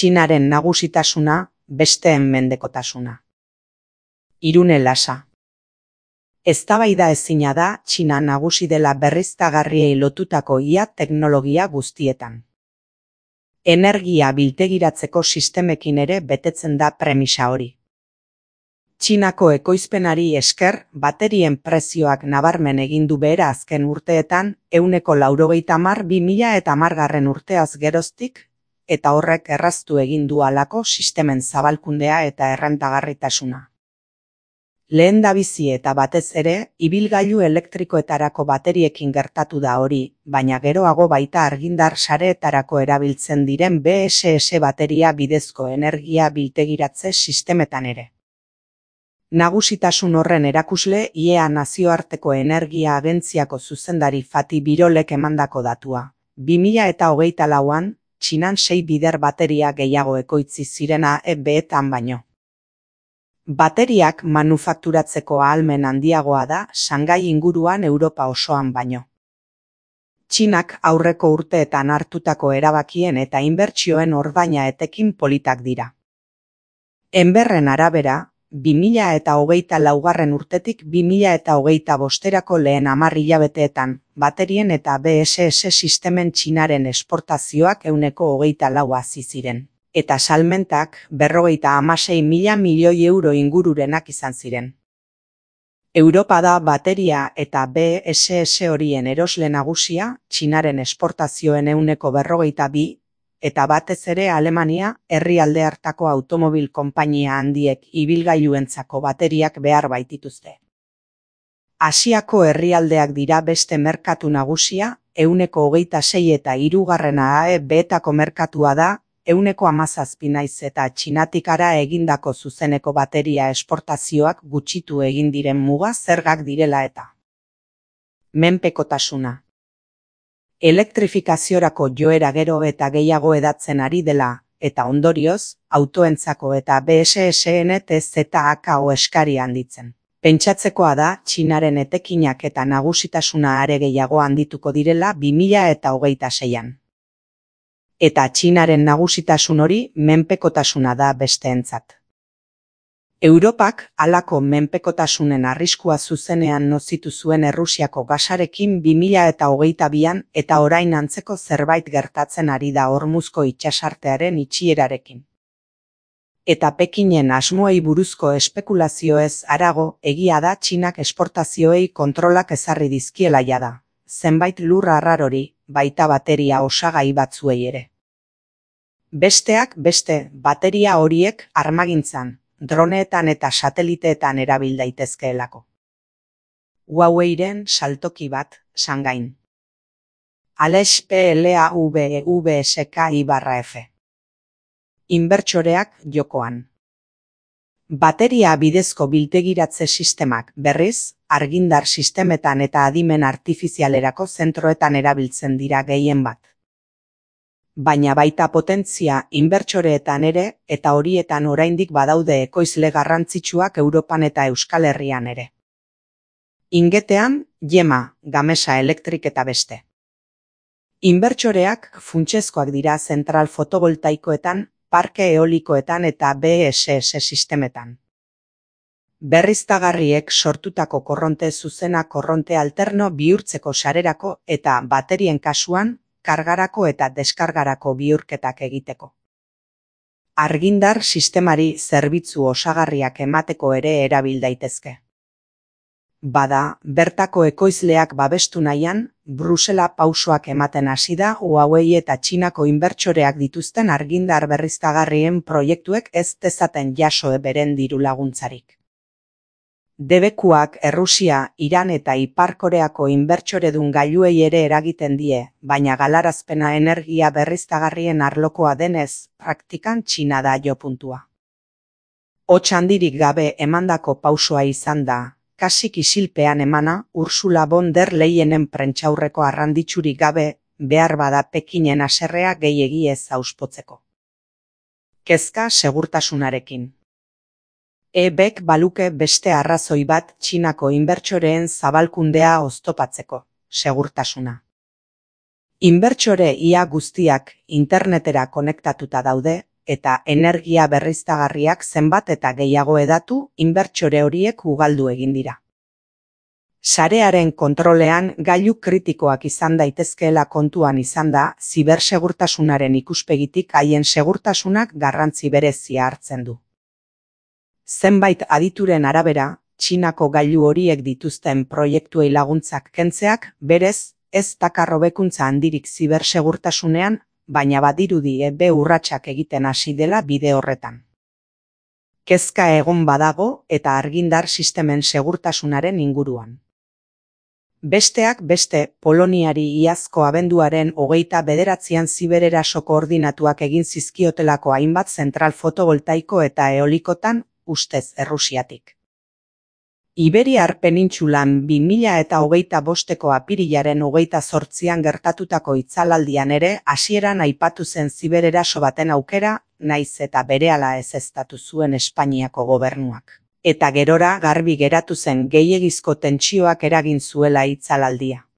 Txinaren nagusitasuna, besteen mendekotasuna. Irune Lasa. Eztabaida ezina da Txina nagusi dela berriztagarriei lotutako ia teknologia guztietan. Energia biltegiratzeko sistemekin ere betetzen da premisa hori. Txinako ekoizpenari esker, baterien prezioak nabarmen egin du behera azken urteetan, 90% 2010 urteaz geroztik, eta horrek erraztu egin du halako sistemen zabalkundea eta errentagarritasuna. Lehendabizi eta batez ere, ibilgailu elektrikoetarako bateriekin gertatu da hori, baina geroago baita argindar sareetarako erabiltzen diren BSS bateria bidezko energia biltegiratze sistemetan ere. Nagusitasun horren erakusle IEA nazioarteko energia agentziako zuzendari Fatih Birolek emandako datua. 2024an, Txinan 6 bider bateria gehiago ekoitzi zirena beetan baino. Bateriak manufakturatzeko ahalmen handiagoa da Shanghai inguruan Europa osoan baino. Txinak aurreko urteetan hartutako erabakien eta inbertsioen ordaina etekin politak dira. Enberren arabera, 2024 urtetik 2025erako lehen 10 hilabeteetan, baterien eta BSS sistemen Txinaren esportazioak 24% hazi ziren. Eta salmentak 56.000 milioi euro ingururenak izan ziren. Europa da bateria eta BSS horien erosle nagusia, Txinaren esportazioen 42%, eta batez ere Alemania, herrialde hartako automobil konpainia handiek ibilgailuentzako bateriak behar baitituzte. Asiako herrialdeak dira beste merkatu nagusia, 26% eta hirugarrena beetako merkatua da, 17% naiz eta Txinatikara egindako zuzeneko bateria esportazioak gutxitu egin diren muga zergak direla eta. Menpekotasuna. Elektrifikaziorako joera gero eta gehiago hedatzen ari dela, eta ondorioz, autoentzako eta BSS-en ZAKO eskari handitzen. Pentsatzekoa da, Txinaren etekinak eta nagusitasuna are gehiago handituko direla 2026an. Eta Txinaren nagusitasun hori menpekotasuna da besteentzat. Europak halako menpekotasunen arriskua zuzenean nozitu zuen Errusiako gasarekin 2022an eta orain antzeko zerbait gertatzen ari da Hormuzko itsasartearen itxierarekin. Eta Pekinen asmoei buruzko espekulazioez harago, egia da Txinak esportazioei kontrolak ezarri dizkiela jada, zenbait lur arrarori, baita bateria osagai batzuei ere. Besteak beste, bateria horiek armagintzan, droneetan eta sateliteetan erabil daitezkeelako. Huaweiren saltoki bat, Shanghain. Aleix PLAVEVSKI/F. Inbertsoreak jokoan. Bateria bidezko biltegiratze sistemak, berriz, argindar sistemetan eta adimen artifizialerako zentroetan erabiltzen dira gehien bat. Baina baita potentzia inbertsoreetan ere, eta horietan oraindik badaude ekoizle garrantzitsuak Europan eta Euskal Herrian ere. Ingetean, Yema, Gamesa Electric eta beste. Inbertsoreak funtsezkoak dira zentral fotovoltaikoetan, parke eolikoetan eta BSS sistemetan. Berriztagarriek sortutako korronte zuzena korronte alterno bihurtzeko sarerako eta baterien kasuan, kargarako eta deskargarako bihurketak egiteko. Argindar sistemari zerbitzu osagarriak emateko ere erabil daitezke. Bada, bertako ekoizleak babestu nahian, Brusela pausoak ematen hasi da Huawei eta Txinako inbertsoreak dituzten argindar berriztagarrien proiektuek ez dezaten jaso beren diru laguntzarik. Debekuak Errusia, Iran eta Ipar Koreako inbertsoredun gailuei ere eragiten die, baina galarazpena energia berriztagarrien arlokoa denez, praktikan Txina da jopuntua. Hots handirik gabe emandako pausoa izan da, kasik isilpean emana, Ursula von der Leyenen prentsaurreko arranditsurik gabe, behar bada Pekinen haserrea gehiegi ez auspotzeko. Kezka segurtasunarekin. Ebek baluke beste arrazoi bat Txinako inbertsoreen zabalkundea oztopatzeko, segurtasuna. Inbertsore ia guztiak internetera konektatuta daude, eta energia berriztagarriak zenbat eta gehiago hedatu, inbertsore horiek ugaldu egin dira. Sarearen kontrolean gailu kritikoak izan daitezkeela kontuan izanda, zibersegurtasunaren ikuspegitik haien segurtasunak garrantzi berezia hartzen du. Zenbait adituren arabera, Txinako gailu horiek dituzten proiektuei laguntzak kentzeak, berez, ez dakar hobekuntza handirik zibersegurtasunean, baina badirudi urratsak egiten hasi dela bide horretan. Kezka egon badago eta argindar sistemen segurtasunaren inguruan. Besteak beste, Poloniari iazko abenduaren 29an zibereraso koordinatuak egin zizkiotelako hainbat zentral fotovoltaiko eta eolikotan, ustez Errusiatik. Iberiar penintsulan 2025ko apirilaren 28an gertatutako itzalaldian ere hasieran aipatu zen zibereraso baten aukera, naiz eta berehala ezeztatu zuen Espainiako gobernuak. Eta gerora garbi geratu zen gehiegizko tentsioak eragin zuela itzalaldia.